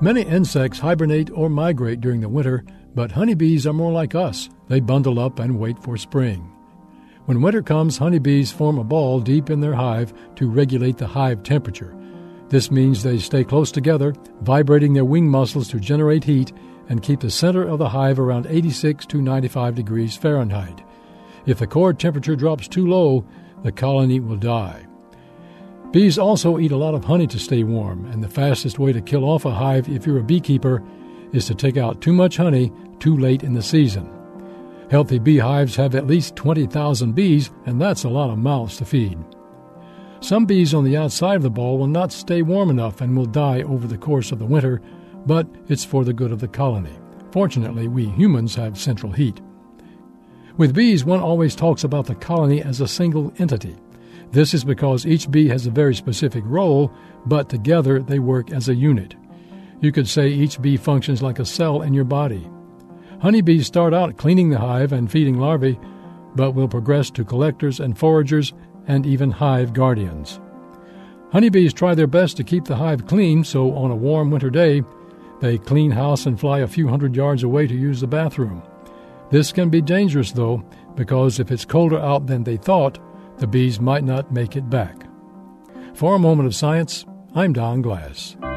Many insects hibernate or migrate during the winter, but honeybees are more like us. They bundle up and wait for spring. When winter comes, honeybees form a ball deep in their hive to regulate the hive temperature. This means they stay close together, vibrating their wing muscles to generate heat and keep the center of the hive around 86 to 95 degrees Fahrenheit. If the core temperature drops too low, the colony will die. Bees also eat a lot of honey to stay warm, and the fastest way to kill off a hive if you're a beekeeper is to take out too much honey too late in the season. Healthy beehives have at least 20,000 bees, and that's a lot of mouths to feed. Some bees on the outside of the ball will not stay warm enough and will die over the course of the winter, but it's for the good of the colony. Fortunately, we humans have central heat. With bees, one always talks about the colony as a single entity. This is because each bee has a very specific role, but together they work as a unit. You could say each bee functions like a cell in your body. Honeybees start out cleaning the hive and feeding larvae, but will progress to collectors and foragers and even hive guardians. Honeybees try their best to keep the hive clean, so on a warm winter day, they clean house and fly a few hundred yards away to use the bathroom. This can be dangerous, though, because if it's colder out than they thought, the bees might not make it back. For a moment of science, I'm Don Glass.